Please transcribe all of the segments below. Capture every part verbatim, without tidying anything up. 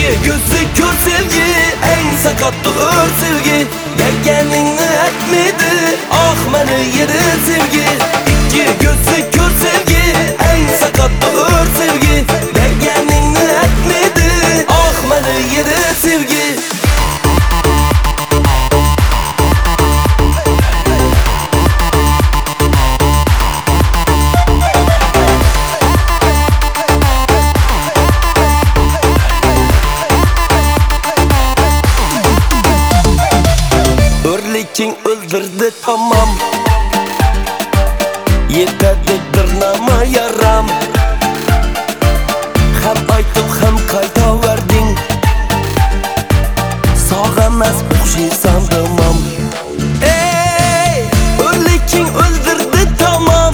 gözü kör sevgi, en sakatlı ör sevgi. Gelgenini etmedi, ah beni yedi sevgi. İki gözü kör sevgi, en sakatlı ör sevgi. Gelgenini etmedi, ah beni yedi sevgi. Örlekin öldürdü tamam, yetedi tırnama yaram. Hem aytıp hem kayda verdin, sağamaz okşaysan tamam. Ey, örlekin öldürdü tamam,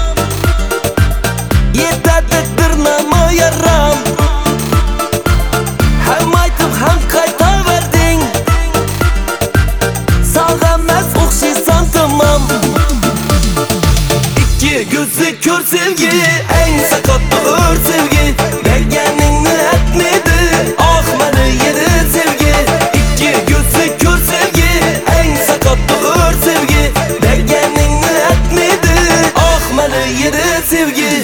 yetedi tırnama yaram. Hem aytıp hem kayda verdin, sağamaz okşaysan tamam. İki gözü kör sevgi, en sakatlı ör sevgi. Belgenini etmedi, ah beni yedi sevgi. İki gözü kör sevgi, en sakatlı ör sevgi. Belgenini etmedi, ah beni yedi sevgi.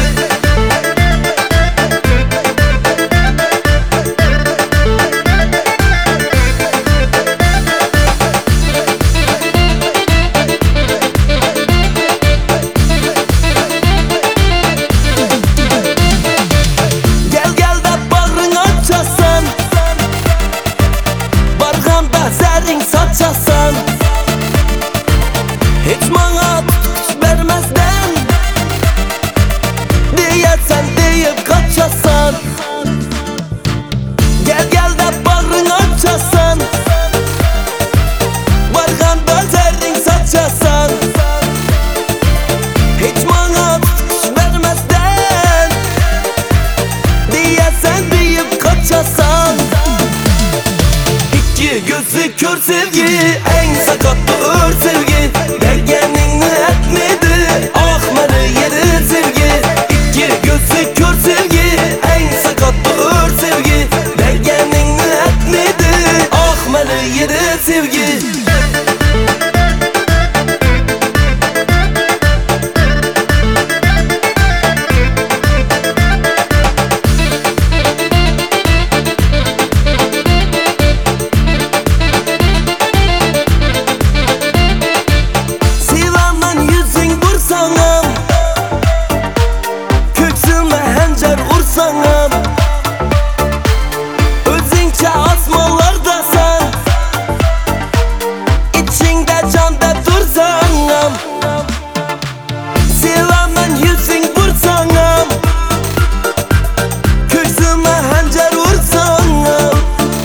Saçasan, hiç bana tutuş vermezden diyesen deyip kaçasan. Gel gel de bağrını açasan, barganda zerrin saçasan. Hiç bana tutuş vermezden diyesen deyip kaçasan. İki gözü kör sevgi, en sakatlı ör sevgi. Belgenini etmedi, ah beni yedi sevgi. İki gözü kör sevgi, en sakatlı ör sevgi. Belgenini etmedi, ah beni yedi sevgi. Özünce asmalardasan, içinde canda dursanam. Sevamın yüzün vursanam, köksüme hancar vursanam.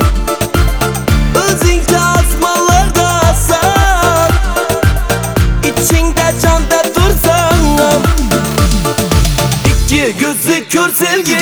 Özünce asmalardasan, içinde canda dursanam. İki gözü kör sevgi,